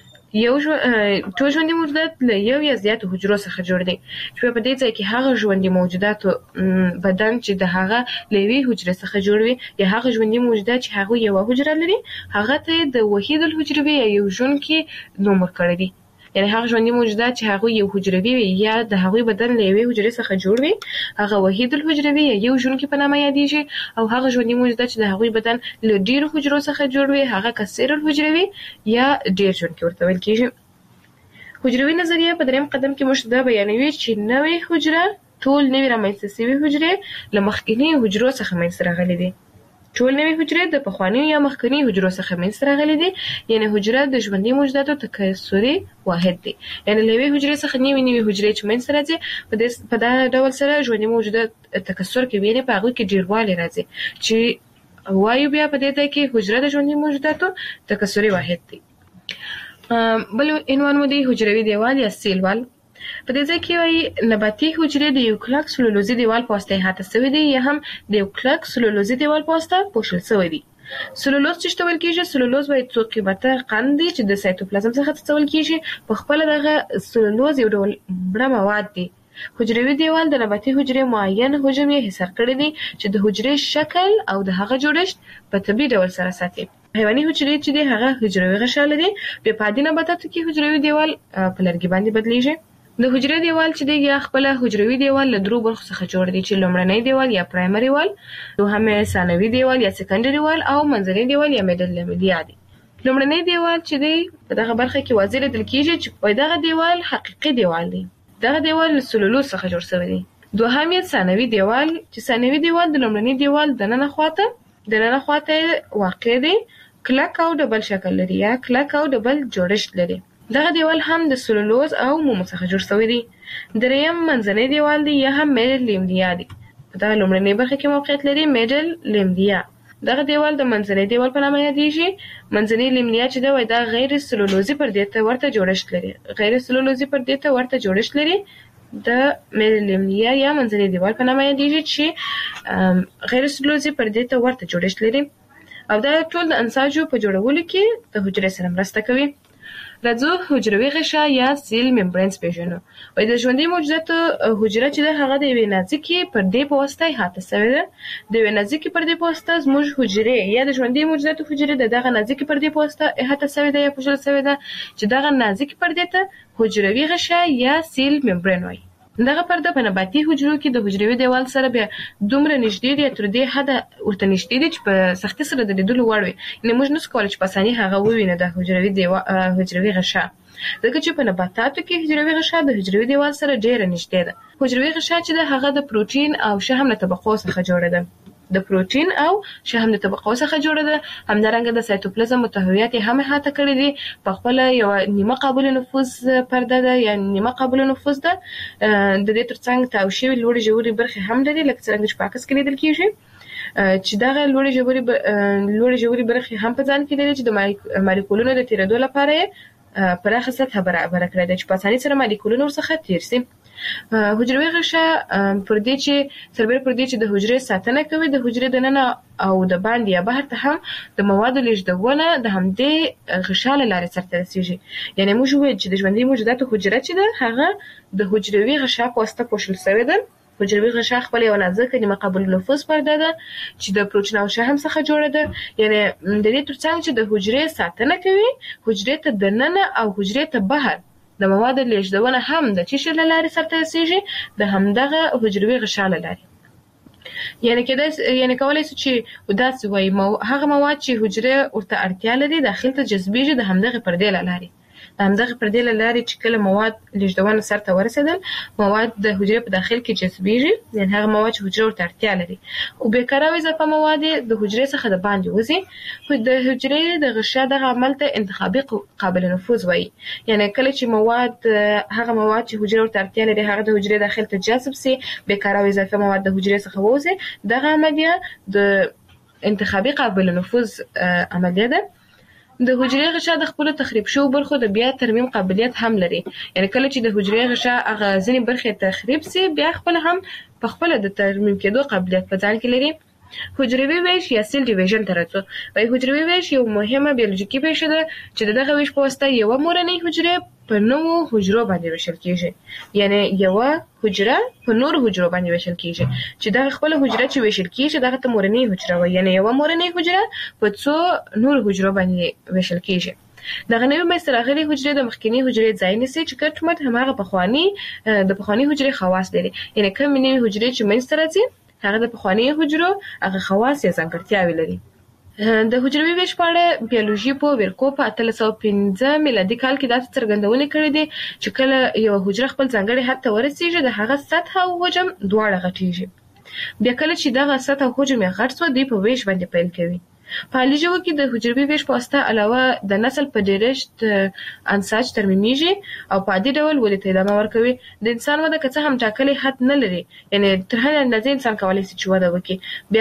ټول ژوندي موجودات له یو یا زیاتو حجرو څخه جوړ دي. چې په دې ځای کې هغه ژوندي موجوداتو بدن چې د هغه له یوې حجرې څخه جوړ وي یا هغه ژوندي موجودات چې هغه یو حجره لري هغه ته د وحید الحجروي یا یو ژوندی نوم ورکړی دی. یعنی هغه ژوندي موجودات چې هغه یو حجروي وي یا د هغه بدن له یوې حجرې څخه جوړ وي هغه وحید الحجروي یا یو ژوندی په نامه یادېږي. او هغه ژوندي موجودات چې د هغه بدن له ډیرو حجرو څخه جوړ وي هغه کثیر الحجروي یا ډیر ژوندی ورته ویل کېږي. حجروي نظریه په دریم قدم کې موږ دا بیانوي چې نوې حجره ټول نوې رامنځته شوې حجرې له مخکینی حجرو څخه منځته راغلي دي. ټول نوې حجرې د پخوانیو یا مخکینی حجرو څخه منځته راغلي دي. یعنی حجره د ژوندي موجوداتو تکثري واحد دی. یعنی له یوې حجرې څخه نوې حجرې چې منځته راځي په دا ډول سره ژوندي موجودات تکثر کوي. یعنی په هغه کې ډیروالی راځي چې وایو بیا په دې ځای کې حجره د ژوندي موجوداتو تکثري واحد دی. بل عنوان مو دی حجروي دیوال یا سیل وال. په دې ځای کې وایي نباتي حجرې د یو کلک سلولوزي دیوال په واسطه احاطه شوي دي یا هم د یو کلک سلولوزي دیوال په واسطه پوښل شوي دي. سلولوز چې ویل کېږي سلولوز وایي څو قیمته قند دی چې د سایتوپلازم څخه څول کېږي. په خپل دغه سلولوز یو ډول مړه مواد دي. حجروي دیوال د نباتي حجرې معین حجم یې حصار کړی دی چې د حجرې شکل او د هغه جوړښت په طبیعي ډول سره ساتي. حیواني حجرې چې دی هغه حجروي غشا لري. بیا په عادي نباتاتو کې حجروي دیوال په لرګي باندې بدلیږي. د حجرې دیوال چې دی یا خپل حجروي دیوال له درو برخو څخه جوړ دی چې لومړنی دیوال یا پرایمري وال، دوهم ثانوي دیوال یا سکندري وال او منځنی دیوال یا میډل لیمیا دی. لومړنی دیوال چې دی په دغه برخه کې واضح لیدل کېږي چې دغه دیوال حقيقي دیوال دی. دغه دیوال له سلولوز څخه جوړ شوی دی. دوهم ثانوي دیوال چې ثانوي دیوال د لومړني دیوال د نن خواته واقع دی، کلک او ډبل شکل لري یا کلک او ډبل جوړښت لري. دغه دیوال هم د سلولوز او مومو څخه جوړ شوی دی. دریم منځنی دیوال دی یا هم میډل لیمیا دی. په دغه لومړنۍ برخه کې موقعیت لري میډل لیمیا. دغه دیوال د منځنی دیوال په نامه یادېږي. منځنی لیمیا چې دا وایي دا غیر سلولوزي پردې ته ورته جوړښت لري. غیر سلولوزي پردې ته ورته جوړښت لري. د میډل لیمیا یا منځنی دیوال په نامه یادېږي چې غیر سلولوزي پردې ته ورته جوړښت لري. او دا ټول د انساجو په جوړولو کې د حجرې سره مرسته کوي. راځو حجروي غشا یا سیل ممبرینز پیژنو. وایي د ژوندي موجوداتو حجره چې ده هغه د یوې نازکې پردې په واسطه احاطه شوې ده. د یوې نازکې پردې په واسطه زموږ حجرې یا د ژوندي موجوداتو حجرې د دغه نازکې پردې په واسطه احاطه شوې ده یا پوښل شوې ده چې دغه نازکې پردې ته حجروي غشا یا سیل ممبرین وایي. دغه پرده په نباتي حجرو کې د حجروي دیوال سره بیا دومره نږدې دي تر دې حده ورته نږدې دي چې په سختي سره د لیدلو وړ وي. یعنې موږ نشو کولی چې په اساني هغه ووینو د حجروي غشا، ځکه چې په نباتاتو کې حجروي غشا د حجروي دیوال سره ډېره نږدې ده. حجروي غشا چې ده هغه د پروټین او شحم له طبقو څخه جوړه ده. د پروټین او شحم د طبقو څخه جوړه ده. همدارنګه د سایتوپلازم محتویات یې هم احاطه کړي دي. په خپله یوه نیمه قابل نفوذ پرده ده یا نیمه قابل نفوذ ده. د دې ترڅنګ تاو شوي لوړې ژورې برخې هم لري، لکه څرنګه چې په عکس کې لیدل کېږي چې دغه لوړې ژورې برخې هم په ځان کې لري چې د مالیکولونو د تېرېدو لپاره یې پراخه سطحه برابره کړې ده چې په اسانۍ سره مالیکولونه ورڅخه تېر شي. حجروي غشا پردې چې سربېره پردې چې د حجرې ساتنه کوي، د حجرې دننه او د باندې یا بهر ته هم د موادو لیږدونه د همدې غشا له لارې سرته رسېږي. یعنې موږ وویل چې د ژوندي موجوداتو حجره چې ده هغه د حجروي غشا په واسطه پوښل شوې ده. حجروي غشا خپل یو نازکه نیمه قابل نفوذ پرده ده چې د پروټین او شحم څخه جوړه ده. یعنې د دې ترڅنګ چې د حجرې ساتنه کوي، حجرې ته دننه او حجرې ته بهر د موادو لیږدونه هم د څه شي له لارې سرته رسېږي؟ د همدغه حجروي غشا له لارې. یعنې کولی شو چې داسې وایي هغه مواد چې حجرې ورته اړتیا لري داخل ته جذبېږي د همدغې پردې له لارې. د همدغه پردې له لارې چې کله مواد لیږدونه سرته ورسېدل، مواد د حجرې په داخل کې جذبېږي، یعنې هغه مواد چې حجرې ورته اړتیا لري، او بیکاره او اضافه مواد د حجرې څخه د باندې وځي. د حجرې د غشا دغه عمل ته انتخابي قابل نفوذ وایي. یعنې کله چې هغه مواد چې حجرې ورته اړتیا لري هغه د حجرې داخل ته جذب سي، بیکاره او اضافه مواد د حجرې څخه ووځي، دغه عملیه د انتخابي قابل نفوذ عملیه ده. د حجرې غشا د خپل تخریب شوو برخو د بیا ترمیم قابلیت هم لري. یعنې کله چې د حجرې غشا هغه ځینې برخې تخریب سي، بیا خپل هم په خپل د ترمیم کېدو قابلیت په ځان کې لري. حجروي ویش یا سیل ډیویژن ته راځو. حجروي ویش یو مهمه بیولوژیکي پیښه ده چې دغه ویش په واسطه یوه مورنۍ حجرې په نوو حجرو باندې ویشل کېږي. یعنې یوه حجره په نورو حجرو باندې ویشل کېږي چې دغه خپله حجره چې ویشل کېږي دغه ته مورنۍ حجره وایي. یعنې یوه مورنۍ حجره په څو نورو حجرو باندې ویشل کېږي. دغه نوې منځته راغلې حجرې د مخکینۍ حجرې ځای نیسي چې ګډ مټ هماغه د پخوانۍ حجرې خواص لري. یعنې کومې نوې حجرې چې منځته راځي هغه د پخوانۍ حجرو هغه خواص یا ځانګړتیاوې لري. د حجروي ویش په اړه بیولوژي په ویرکو په 1805 میلادي کال کې داسې څرګندونې کړې دي چې کله یوه حجره خپل ځانګړي حد ته ورسېږي د هغه سطحه او حجم دواړه غټېږي. بیا کله چې دغه سطحه او حجم یې غټ سوه دوی په ویش باندې پیل کوي. په حالي ژوو کې د حجروي ویش په واسطه علاوه د نسل په ډېرښت انساج ترمیمیږي او په عادي ډول ودې ته ادامه ورکوي. د انسان وده که څه هم ټاکلی حد نه لري، یعنې تر هرې اندازې انسان کولی شي چې وده وکړي، بیا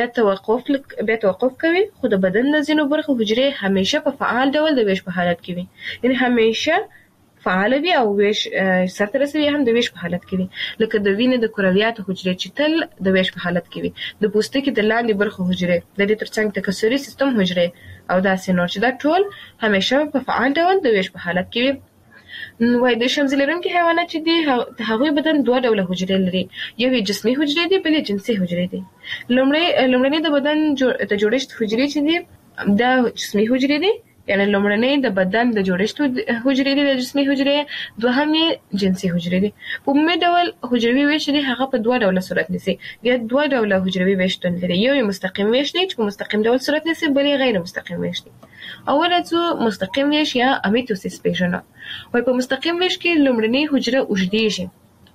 توقف کوي، خو د بدن د ځینو برخو حجرې همیشه په فعال ډول د ویش په حالت کې وي. یعنې همیشه فعاله وي او ویش سرته رسوي هم د ویش په حالت کې وي. لکه د وینې د کرویاتو حجرې چې تل د ویش په حالت کې وي، د پوستکي د لاندې برخو حجرې، د دې ترڅنګ تکثري سیستم حجرې او داسې نور چې دا ټول همیشه په فعال ډول د ویش په حالت کې وي. وایي د شمزي لرونکي حیوانات چې دي هغوی بدن دوه ډوله حجرې لري، یو یې جسمي حجرې دي، بل یې جنسي حجرې دي. لومړنۍ د بدن د جوړښت حجرې چې دي دا جسمي حجرې دي، یعنې لومړنۍ د بدن د جوړښت حجرې دي د جسمي حجرې، دوهم یې جنسي حجرې دي. په عمومي ډول حجروي ویش دی هغه په دوه ډوله صورت نیسي. یا دوه ډوله حجروي ویش شتون لري، یو یې مستقیم ویش دی چې په مستقیم ډول صورت نیسي، بل یې غیر مستقیم ویش دی. اول څو مستقیم ویش یا امیتوسیس پیژنو. وایي په مستقیم ویش کې لومړنۍ حجره اوږدېږي،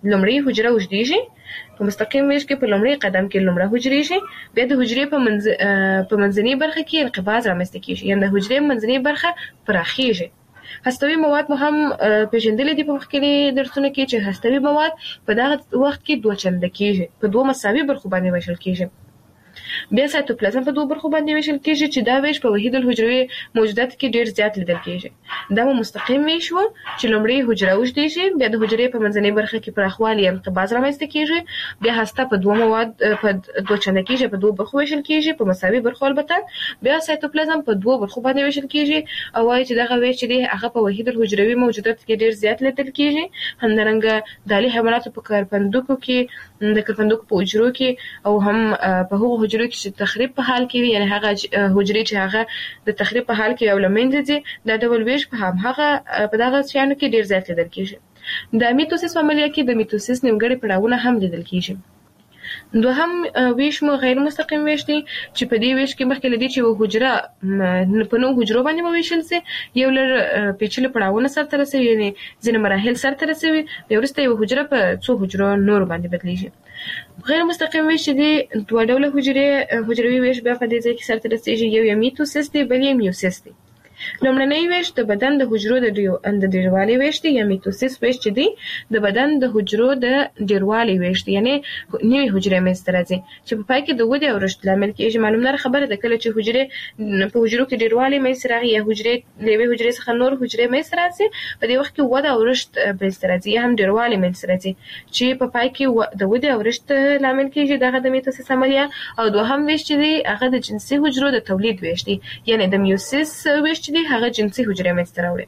په مستقیم ویش کې په لومړي قدم کې لومړه حجرېږي، بیا د حجرې په منځنۍ برخه کې انقباض رامنځته کېږي، یعنې د حجرې منځنۍ برخه پراخېږي. هستوي مواد مو هم پېژندلي دي په مخکیني درسونو کې چې هستوي مواد په دغه وخت کې دوه چنده کېږي، په دوه مساوي برخو باندې ویشل کېږي. بیا سایتوپلازم په دوه برخو باندې ویشل کېږي چې دا ویش په وحید الحجروي موجوداتو کې ډېر زیات لیدل کېږي. دا مو مستقیم ویش و چې لومړی حجره اوږدېږي، بیا د حجرې په منځنۍ برخه کې پراخوالی یا انقباض رامنځته کېږي، بیا هسته په دوه چنده کېږي، په دوه برخو ویشل کېږي، په مساوي برخو البته. بیا سایتوپلازم په دوه برخو باندې ویشل کېږي او وایي چې دغه ویش چې دی هغه په وحید الحجروي موجوداتو کې ډېر زیات لیدل کېږي. همدارنګه دالي حیواناتو په کرپندوکو کې د کرپندوکو په حجرو کې او هم په هغو حجرو کې چې تخریب په حال کې وي، یعنې هغه حجرې چې هغه د تخریب په حال کې او له منځه ځي، دا ډول ویش په دغه شیانو کې ډېر زیات لیدل کېږي. د میټوسیس په عملیه کې د میټوسیس نیمګړي پړاوونه هم لیدل کیږي. دوهم ویش مو غیر مستقیم ویش دی چې په دې ویش کې مخکې لدی چې حجره په نو حجرو باندې وویشل سي یو لر پیچلي پړاوونه سره تر رسوي یعنی ځینې مراحل سره تر رسوي د ورسته یو حجره په څو حجرو نور باندې بدلیږي. غیر مستقیم ویش دی دوه ډوله حجروي ویش بیا په دې ځای کې سره تر رسیږي یو میټوسیس دی بل یې میوسیس دی. لومړنی ویش د بدن د حجرو د ډیروالي ویش دی یا میټوسیس ویش چې دی د بدن د حجرو د ډیروالي ویش دی یعنی نوې حجرې منځته راځي چې په پای کې د ودې او رشد لامل کېږي. معلومه خبره ده کله چې حجرې په حجرو کې ډیروالي منځته راغی یا حجرې له یوې حجرې څخه نور حجرې منځته راځي په دې وخت کې وده او رشد منځته راځي یا هم ډیروالي منځته راځي چې په پای کې د ودې او رشد لامل کېږي. دغه د میټوسیس عملیه. او دوهم ویش چې دی هغه د جنسي حجرو د تولید ویش دی یعنی د میوسیس ویش دی هغه جنسي حجرې منځته راوړي.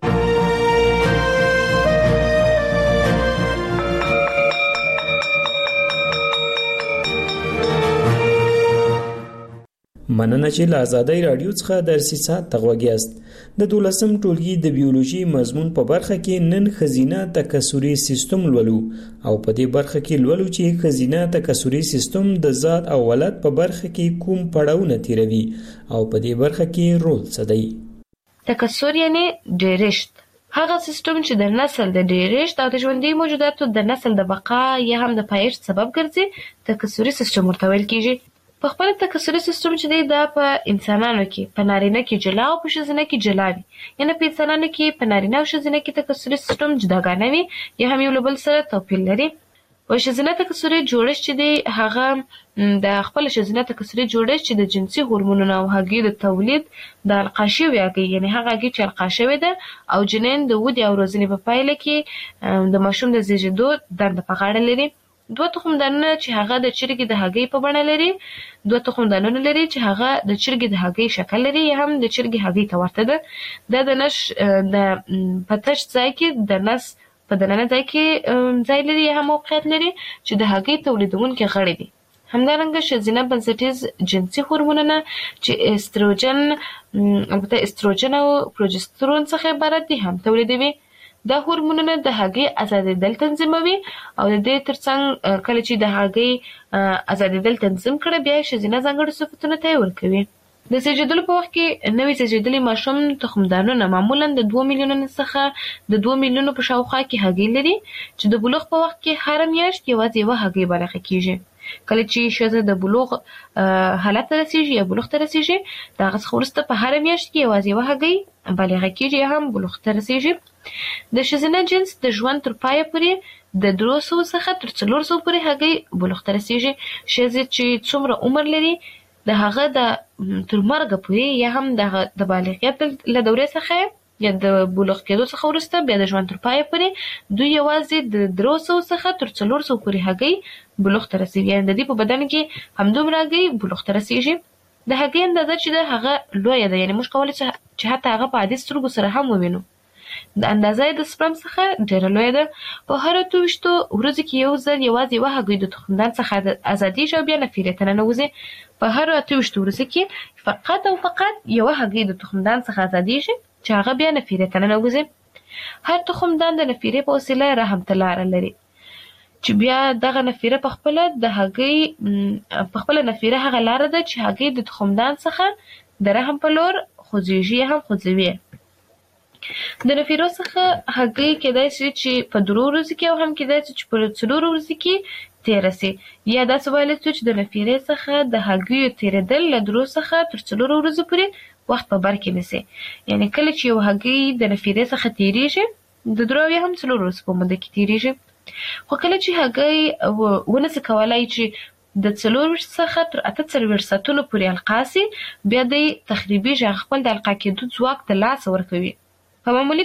مننه چې له آزادۍ رادیو څخه درسي ساعت تغوږیاست. د 12م ټولګي د بیولوژي مضمون په برخه کې نن خزینه تکثري سیستم لولو او په دې برخه کې لولو چې خزینه تکثري سیستم د ذات او ولادت په برخه کې کوم پړاوونه تیروي او په دې برخه کې رول څه دی. تکثر یعنی ډیرښت هغه سیستم چې د نسل د ډیرښت او د ژوندۍ موجوداتو د نسل د بقا یا هم د پایښت سبب ګرځي تکثري سیستم ورته ویل کیږي. په خپل تکثري سیستم چې دی دا په انسانانو کې په نارینه کې جلا او په ښځینه کې جلا وي یعنی په انسانانو کې په نارینه او ښځینه کې تکثري سیستم جداګانه وي یا هم یو له بل سره توپیر لري. په ښځینه تکثري جوړښت چې دی هغه د خپل ښځینه تکثري جوړښت چې د جنسي هورمونونو او هګۍ د تولید د القا شوې هګۍ یعنی هغه هګۍ چې القا شوې ده او جنین د ودې او روزنې په پایله کې د ماشوم د زیږیدو دنده په غاړه لري. دوه تخمدانونه چې هغه د چرګې د هګۍ په بڼه لري دوه تخمدانونه لري چې هغه د چرګې د هګۍ شکل لري یا هم د چرګې هګۍ ته ورته ده. دا د نش د پتش ځای کې د نس په دننه ځای کې ځای لري یا هم موقعیت لري چې د هګۍ تولیدونکي غړي دي. همدارنګه ښځینه بنسټیز جنسي هورمونونه چې استروجن او پروجسترون څخه عبارت دي هم تولیدوي. دا هورمونونه د هګۍ ازادېدل تنظیموي او د دې ترڅنګ کله چې د هګۍ ازادېدل تنظیم کړي بیا ښځینه ځانګړي صفتونه ته ورکوي. د زیږیدلو په وخت کې نوې زیږیدلي ماشوم تخمدانونه معمولا د 2 میلیونو څخه د 2 میلیونو په شاوخوا کې هګۍ لري چې د بلوغ په وخت کې هر میاشت یوازې یوه هګۍ بالغه کیږي. کله چې ښځه د بلوغ حالت ته رسیږي یا بلوغ ته رسیږي د هغه څخه وروسته په هر میاشت کې یوازې یوه هګۍ بالغه کیږي یا هم بلوغ ته رسیږي. د ښځینه جنس د ژوند تر پایه پورې د 300 څخه تر 400 پورې هګۍ بلوغ ته رسیږي. ښځې چې څومره عمر لري د هغه د تر مرګه پورې یا هم د بالغیت له دورې څخه یا د بلوغ کېدو څخه وروسته بیا د ژوند تر پایه پورې دوی یوازې د 300 څخه تر 400 پورې هګۍ بلوغ ته رسیږي. یعنې د دې په بدن کې همدومره هګۍ بلوغ ته رسیږي. د هګۍ اندازه چې ده هغه لویه ده یعنې موږ کولی چې حتی هغه په عادي سترګو سره هم ووینو. د اندازه د سپرم څخه ډیره لویه ده. په هر 28 ورځو کې یو ځل یوازې یوه هګۍ د تخمدان څخه ازادیږي او بیا نفیرې ته ننوځي. په هر 28 ورځو کې فقط او فقط یوه هګۍ د تخمدان څخه ازادیږي چې هغه بیا نفیرې ته ننوځي. هر تخمدان د نفیرې په وسیله رحم ته لاره لري چې بیا دغه نفیره په خپله د هګۍ په خپله نفیره هغه لاره ده چې هګۍ د تخمدان څخه د رحم په لور خوځېږي هم خوځوي. د نفیرو څخه هګۍ کېدای شي چې په 3 ورځو کې او هم کېدای شي چې په 4 ورځو کې تېره سي یا داسې ویلی شو چې د نفیرې څخه د هګیو تېرېدل له 3 څخه تر 4 ورځو پورې وخت په بر کې نیسي. یعنې کله چې یو هګۍ د نفیرې څخه تېرېږي د 3 یا هم 4 ورځو په موده کې تېرېږي. خو کله چې هګۍ ونسي کولی چې د 4 څخه تر 48 ساعتونو پورې القا سي بیا دی تخریبیږي هغه خپل د القا کېدو ځواک ته لاس ورکوي. په معمولي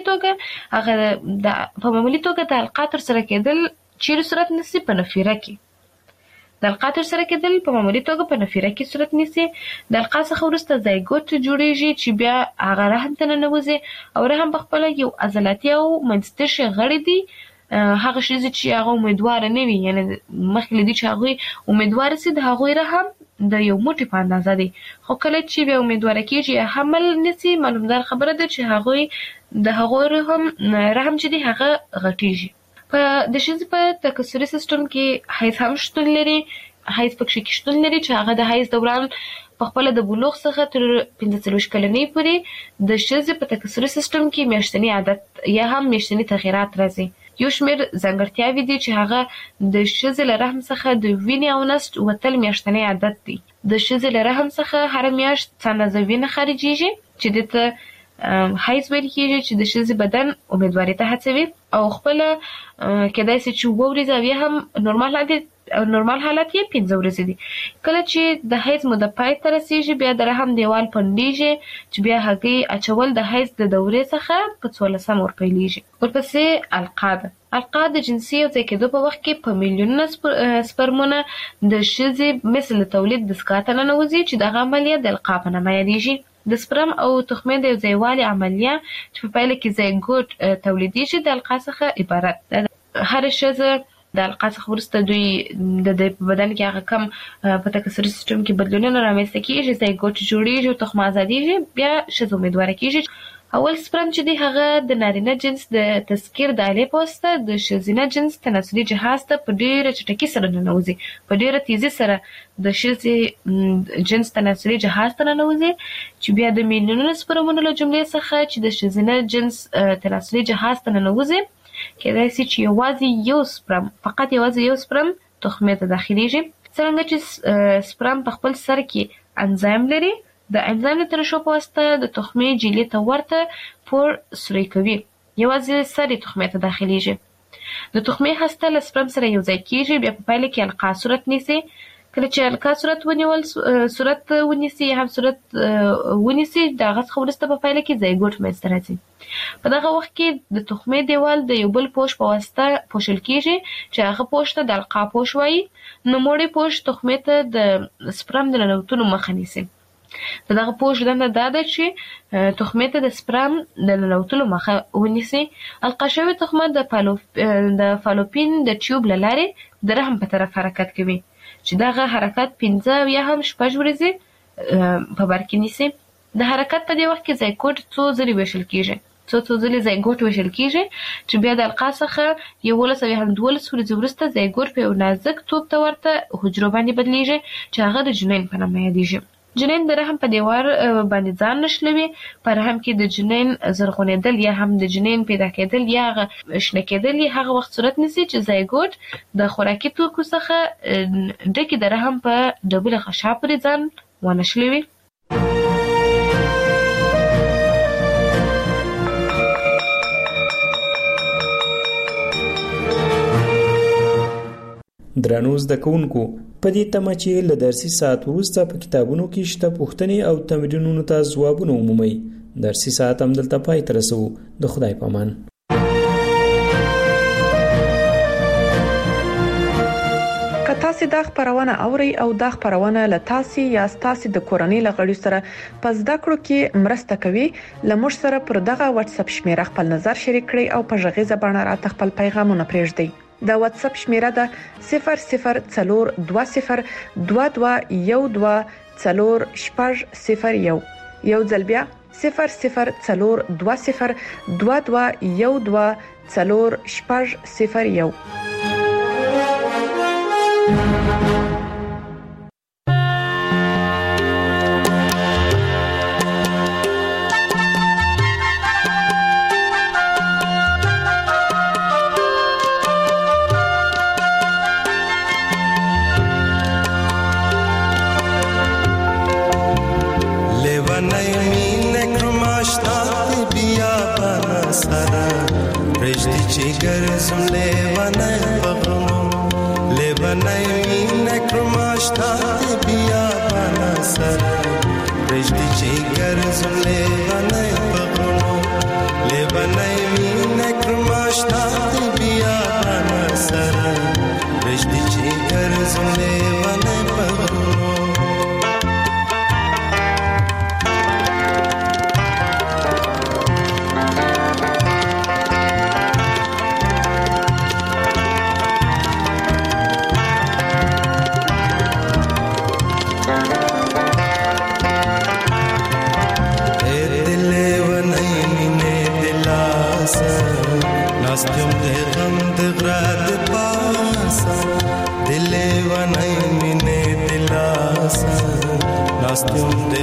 توګه د القا ترسره کېدل چیرې صورت نیسي په نفیره کې. د القا ترسره کېدل په معمولي توګه په نفیره کې صورت نیسي. د القا څخه وروسته زایګوت جوړیږي چې بیا هغه رحم ته ننوځي او رحم په خپله یو عضلاتي او منځتشي غړي دي. هغه ښځې چې هغه امیدواره نه وي یعنې مخکې له دې چې هغوی امیدواره سي د هغوی رحم د یو موټي په اندازه دی، خو کله چې بیا امیدواره کېږي حمل نسی، معلومدار خبره ده چې هغوی د هغوی رحم چې دی هغه غټیږي. په د ښځې په تکثري سیستم کې حیض هم شتون لري. حیض پکې شتون لري چې هغه د حیض دوران په خپل د بلوغ څخه تر 45 کلنۍ پورې د ښځې په تکثري سیستم کې میاشتنی عادت یا هم میاشتنی تغیرات راځي. یو شمېر ځانګړتیاوې دي چې هغه د ښځې له رحم څخه د وینې او نسج وتل میاشتنی عادت دی. د ښځې له رحم څخه هر میاشت څه اندازه وینه خارجېږي چې دته حیض ویل کېږي، چې د ښځې بدن امیدواري ته هڅوي او خپله کېدای شي چې 2 ورځې او یا هم نورمال حالت یې 5 ورځې دي. کله چې د حیض موده پای ته رسېږي بیا د رحم دیوال پنډېږي چې بیا هګۍ اچول د حیض د دورې څخه په 14 ورپیلېږي. ورپسې القا ده. القا د جنسي یو ځای کېدو په وخت کې په میلیونونه سپرمونه د ښځې مثل تولید دستګاه ته ننوځي چې دغه عملیه د القا په نامه یادېږي. د سپرم او تخمې د یو ځایوالي عملیه چې په پایله کې زایګوټ تولیدېږي د القا څخه عبارت ده. هر ښځه د القا څخه وروسته دوی د په بدن کې هغه کم په تکثري سیستم کې بدلونونه رامنځته کېږي، زایګوټ جوړېږي او تخمه ازادېږي، بیا ښځه امیدواره کېږي. اول سپرم چې دی هغه د نارینه جنس د تذکیر د آلې په واسطه د ښځینه جنس تناسلي جهاز ته په ډېره چټکۍ سره ننوځي، په ډېره تیزي سره د ښځې جنس تناسلي جهاز ته ننوځي چې بیا د میلیونونو سپرمونو له جملې څخه چې د ښځینه جنس تناسلي جهاز ته ننوځي کېدای شي چې یوازې یو سپرم، فقط یوازې یو سپرم تخمې ته داخليږي. څرنګه چې سپرم په خپل سر کې انزایم لري، د انزایم د ترشح په واسطه د تخمې جیلې ته ورته پور سوری کوي، یوازې سر یې تخمې ته داخليږي. د تخمې هسته له سپرم سره یو ځای کېږي، بیا په پایله کې القا صورت نیسي. کله چې القا صورت ونیسي یا هم صورت ونیسي د هغه څخه وروسته په پایله کې زایګوټ منځته راځي. په دغه وخت کې د تخمې دیوال د یو بل پوښ په واسطه پوښل کېږي چې هغه پوښ ته د القا پوښ وایي. نوموړی پوښ تخمې ته د سپرم د ننوتلو مخه نیسي. د دغه پوښ دنده دا ده چې تخمې ته د سپرم د ننوتلو مخه ونیسي. القا شوې تخمه د فالوپین د ټیوب له لارې د رحم په طرف حرکت کوي چې دغه حرکت 15 یا هم 6 ورځې په بر کې نیسي. د حرکت په دې وخت کې زایګوټ څو ځلې ویشل کېږي، څو ځلې زایګوټ ویشل کېږي چې بیا د القا څخه 11 یا هم 12 ورځې وروسته زایګوټ په یو نازک توپ ته ورته حجرو باندې بدلیږي چې هغه د جنین په نامه یادېږي. جنین د رحم په دیوار باندې ځان نښلوي. په رحم کې د جنین زرغونېدل یا هم د جنین پیدا کېدل یا شنه کېدل هغه وخت صورت نیسي چې زایګوټ د خوراکي توکو څخه ډکې د رحم په ډبله غشا پورې ځان ونښلوي. درنو زده کوونکو، په دې تمه چې له درسي ساعت وروسته په کتابونو کې شته پوښتنې او تمرینونو ته ځوابونه ومومئ. درسي ساعت هم دلته پای ته رسوو. د خدای په امان. که تاسو دا خبرونه اورئ او دا خبرونه له تاسو یا تاسو د کورنۍ لغړي سره په زده کړو کې مرسته کوي، لمر سره پر دغه واتس اپ شمیره خپل نظر شریک کړئ او په ژغې زبانه راته خپل پیغامونه پرېږدئ. دا واتس اپ شمیره ده 004212124001. یو ځل بیا 004212124001.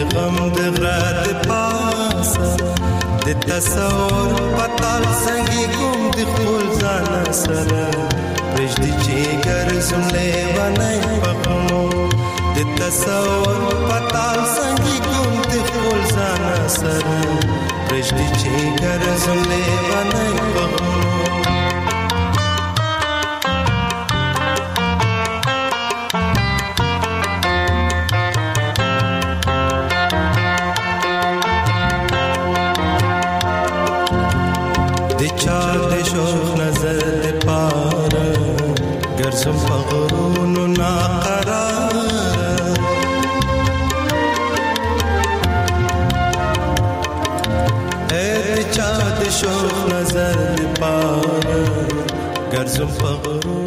غم د غره د پاسه د تصور پتال څنګه کوم د خپل ځان سره پرېږدي چې ګرځم لیونی پخمو د تصور پتال څنګه کوم د خپل ځان سره پرېږدي چې ګرځم لیونی پخمو ګرځم په غرونو ناقراره چا د شوق نظر لپاره ګرځم په غرونو